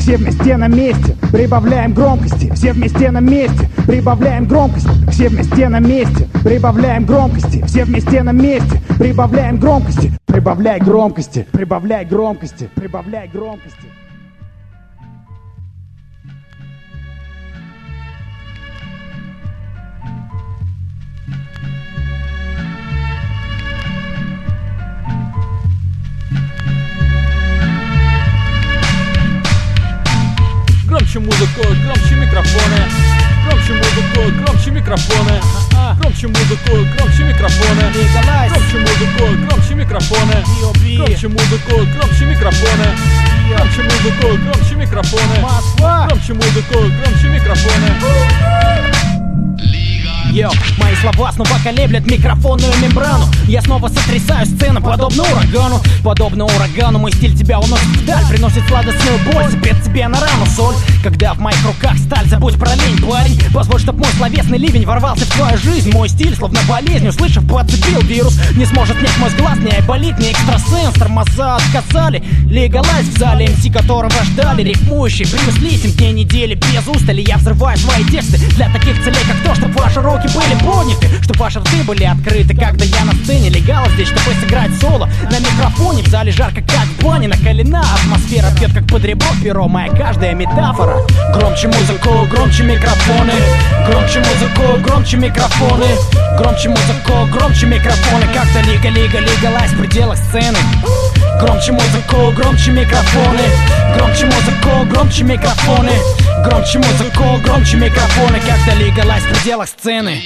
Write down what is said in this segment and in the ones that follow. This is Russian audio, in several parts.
все вместе на месте, прибавляем громкости, все вместе на месте, прибавляем громкости, все вместе на месте, прибавляем громкости, все вместе на месте, прибавляем громкости, прибавляй громкости, прибавляй громкости, прибавляй громкости. Громче музыку, громче микрофоны. Громче музыку, громче микрофоны. Громче музыку, громче микрофоны. Громче музыку, громче микрофоны. Громче музыку, громче микрофоны. Громче музыку, громче микрофоны. Громче музыку, громче микрофоны. Йоу, мои слова снова колеблят микрофонную мембрану. Я снова сотрясаю сцену, подобно урагану. Подобно урагану мой стиль тебя уносит вдаль, приносит сладостную боль, сыпет тебе на рану соль. Когда в моих руках сталь, забудь про лень, парень. Позволь, чтоб мой словесный ливень ворвался в твою жизнь. Мой стиль, словно болезнь, услышав, подцепил вирус. Не сможет снять мой глаз, ни айболит, ни экстрасенс. Тормоза отказали, легалайз в зале МС, которого ждали. Рифмующий Брюс Ли, 7 дней недели без устали. Я взрываю свои тексты для таких целей, как то, чтоб ваши руки были подняты, чтобы ваши рты были открыты. Когда я на сцене, легал здесь, чтобы сыграть соло. На микрофоне в зале жарко, как в бане. Накалена атмосфера, бьет как под ребро перо. Моя каждая метафора. Громче музыку, громче микрофоны. Громче музыку, громче микрофоны. Громче музыку, громче микрофоны. Как-то легалайз в пределах сцены. Громче музыку, громче микрофоны. Громче музыку, громче микрофоны. Громче музыку, громче микрофоны. Как-то легалайз в пределах сцены.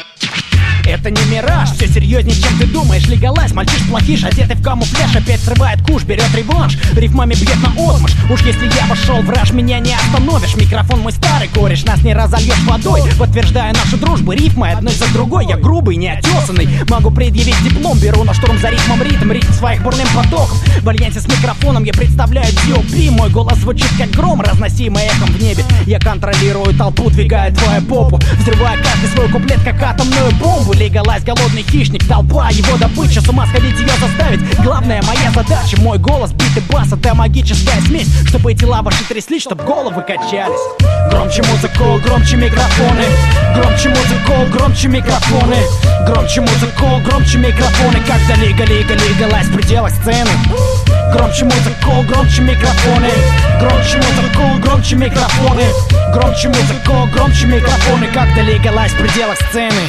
Это не мираж, все серьезнее, чем ты думаешь. Легалайз, мальчиш плохиш, одетый в камуфляж. Опять срывает куш, берет реванш, рифмами бьет на отмашь. Уж если я вошел в раж, меня не остановишь. Микрофон мой старый кореш, нас не разольешь водой. Подтверждая нашу дружбу, рифмы одной за другой. Я грубый, неотесанный, могу предъявить диплом. Беру на штурм за ритмом ритм своих бурным потоком. В альянсе с микрофоном я представляю D.O.P. Мой голос звучит как гром, разносимый эхом в небе. Я контролирую толпу, двигая твою попу, взрывая каждый свой куплет, как атомную бомбу. Легалайз, голодный хищник, толпа, его добыча. С ума сходить ее заставить, главная моя задача. Мой голос, бит и бас, это магическая смесь, чтобы тела ваши тряслись, чтобы головы качались. Громче музыку, громче микрофоны. Громче музыку, громче микрофоны. Громче музыку, громче микрофоны. Когда легалайз в пределах сцены. Громче музыку, громче микрофоны. Громче музыку, громче микрофоны. Громче музыку, громче микрофоны. Когда легалайз в пределах сцены.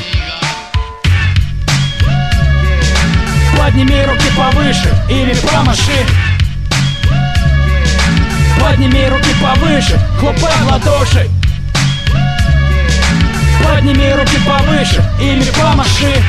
Подними руки повыше, ими промаши. Подними руки повыше, хлопай в ладоши. Подними руки повыше, ими помаши.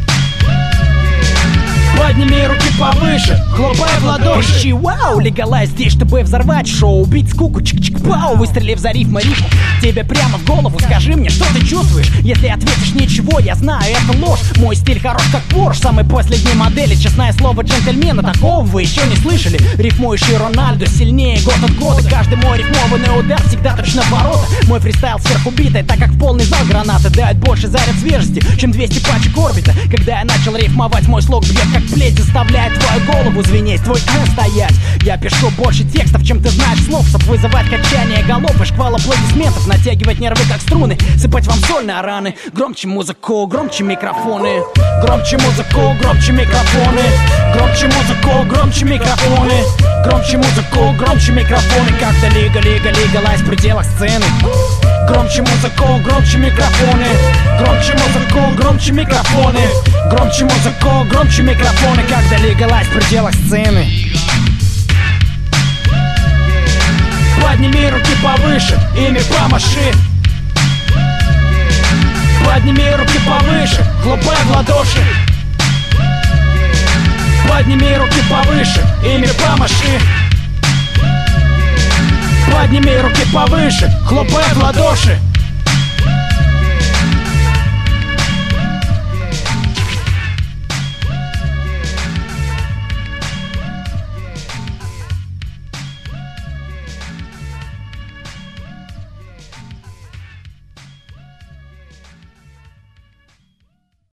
Подними руки повыше, хлопай в ладоши. Кричи вау, легалайз здесь, чтобы взорвать шоу. Убить скуку, чик-чик-пау, выстрелив за рифму. Тебе прямо в голову, скажи мне, что ты чувствуешь. Если ответишь ничего, я знаю, это ложь. Мой стиль хорош как Порш, самой последней модели. Честное слово джентльмена, такого вы еще не слышали. Рифмующий Рональдо сильнее год от года. Каждый мой рифмованный удар всегда точно в ворота. Мой фристайл сверхубитый, так как в полный зал гранаты дают больше заряд свежести, чем 200 пачек орбита. Когда я начал рифмовать, мой слог бьет как плеть, заставляет твою голову звенеть, твой стоять. Я пишу больше текстов, чем ты знаешь слов, чтоб вызывать качание голов и шквал аплодисментов, натягивать нервы как струны, сыпать вам соль на раны. Громче музыку, громче микрофоны. Громче музыку, громче микрофоны. Громче музыку, громче микрофоны. Громче музыку, громче микрофоны. Как-то легалайз в пределах сцены. Громче музыку, громче микрофоны. Громче музыку, громче микрофоны. Громче музыку, громче микрофоны. Когда легалайз в пределах сцены. Подними руки повыше, ими помаши. Подними руки повыше, хлопай в ладоши. Подними руки повыше, ими помаши. Подними руки повыше, хлопай в ладоши.